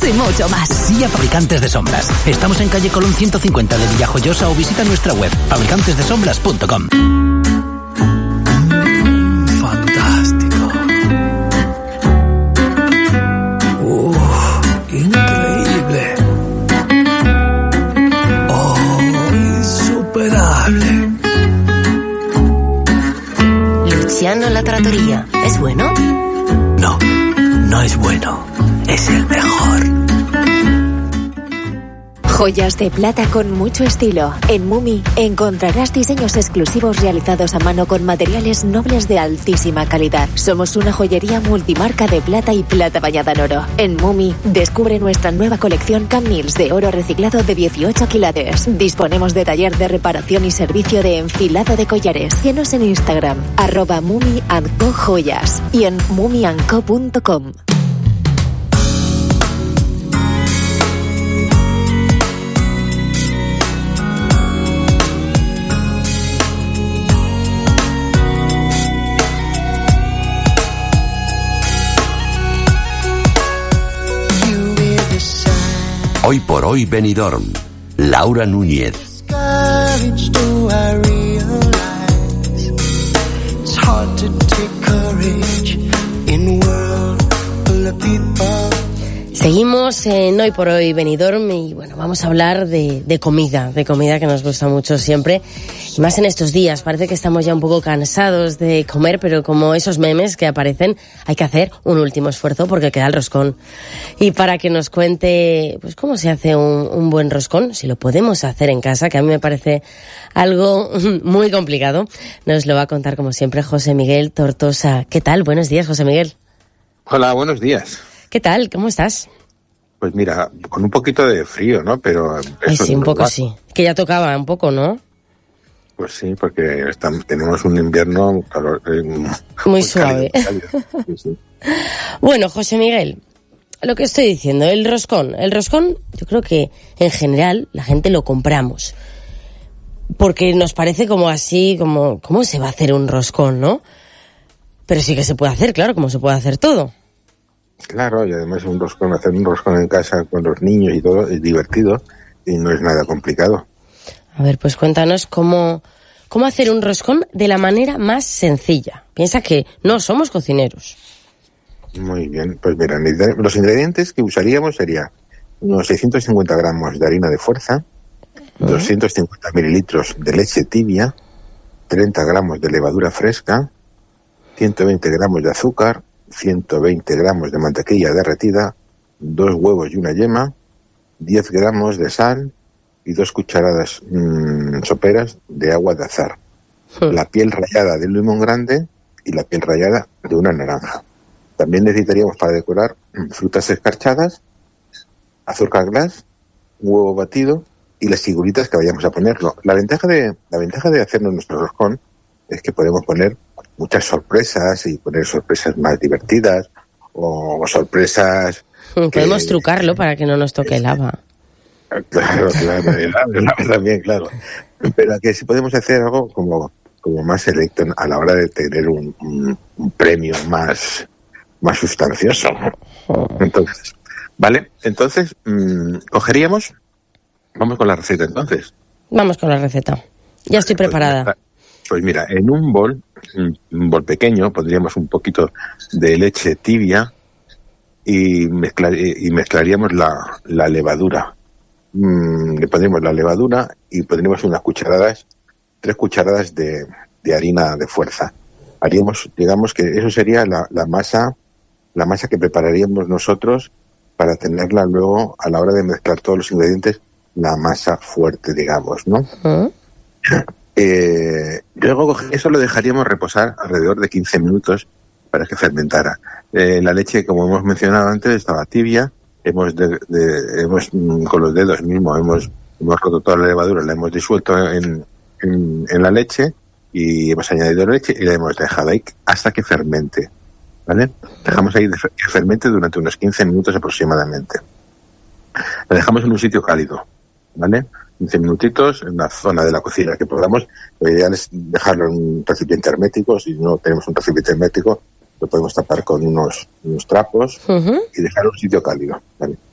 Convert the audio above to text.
y mucho más. Sí a Fabricantes de Sombras. Estamos en calle Colón 150 de Villajoyosa o visita nuestra web fabricantesdesombras.com. Fantástico. Increíble. Insuperable. Luciano La Trattoria, ¿es bueno? No, no es bueno. Es el mejor. Joyas de plata con mucho estilo. En Mumi encontrarás diseños exclusivos realizados a mano con materiales nobles de altísima calidad. Somos una joyería multimarca de plata y plata bañada en oro. En Mumi descubre nuestra nueva colección Camils de oro reciclado de 18 quilates. Disponemos de taller de reparación y servicio de enfilado de collares. Síguenos en Instagram @mumi&co-joyas y en mumiandco.com. Hoy por hoy Benidorm, Laura Núñez. Seguimos en Hoy por Hoy Benidorm y bueno, vamos a hablar de comida que nos gusta mucho siempre. Y más en estos días, parece que estamos ya un poco cansados de comer, pero como esos memes que aparecen, hay que hacer un último esfuerzo porque queda el roscón. Y para que nos cuente pues cómo se hace un buen roscón, si lo podemos hacer en casa, que a mí me parece algo muy complicado, nos lo va a contar como siempre José Miguel Tortosa. ¿Qué tal? Buenos días, José Miguel. Hola, buenos días. ¿Qué tal? ¿Cómo estás? Pues mira, con un poquito de frío, ¿no? Pero eso sí, un poco sí. Que ya tocaba un poco, ¿no? Pues sí, porque tenemos un invierno muy suave. Sí, sí. Bueno, José Miguel, lo que estoy diciendo, el roscón, yo creo que en general la gente lo compramos. Porque nos parece como así, como, ¿cómo se va a hacer un roscón, no? Pero sí que se puede hacer, claro, como se puede hacer todo. Claro, y además hacer un roscón en casa con los niños y todo es divertido y no es nada complicado. A ver, pues cuéntanos cómo hacer un roscón de la manera más sencilla. Piensa que no somos cocineros. Muy bien, pues mira, los ingredientes que usaríamos serían unos 650 gramos de harina de fuerza, 250 mililitros de leche tibia, 30 gramos de levadura fresca, 120 gramos de azúcar, 120 gramos de mantequilla derretida, 2 huevos y una yema, 10 gramos de sal y 2 cucharadas soperas de agua de azahar, la piel rallada de un limón grande y la piel rallada de una naranja. También necesitaríamos para decorar frutas escarchadas, azúcar glass, huevo batido y las figuritas que vayamos a ponerlo. La ventaja de hacernos nuestro roscón es que podemos poner muchas sorpresas y poner sorpresas más divertidas o sorpresas... Podemos trucarlo para que no nos toque el haba. Claro, también, claro. Pero que si podemos hacer algo como más selecto a la hora de tener un premio más sustancioso. Entonces, ¿vale? Entonces, cogeríamos... Vamos con la receta, entonces. Vamos con la receta. Ya estoy preparada. Pues mira, en un bol pequeño, pondríamos un poquito de leche tibia y mezclaríamos la levadura. Le pondríamos la levadura y pondríamos 3 cucharadas de harina de fuerza. Haríamos, digamos que eso sería la masa que prepararíamos nosotros para tenerla luego a la hora de mezclar todos los ingredientes, la masa fuerte, digamos, ¿no? Luego eso lo dejaríamos reposar alrededor de 15 minutos para que fermentara. La leche, como hemos mencionado antes, estaba tibia. Hemos con los dedos mismos hemos roto toda la levadura, la hemos disuelto en la leche y hemos añadido leche y la hemos dejado ahí hasta que fermente, ¿vale? Dejamos ahí que fermente durante unos 15 minutos aproximadamente. La dejamos en un sitio cálido, ¿vale? 15 minutitos en la zona de la cocina que podamos. Lo ideal es dejarlo en un recipiente hermético. Si no tenemos un recipiente hermético, lo podemos tapar con unos trapos y dejarlo en un sitio cálido, ¿vale?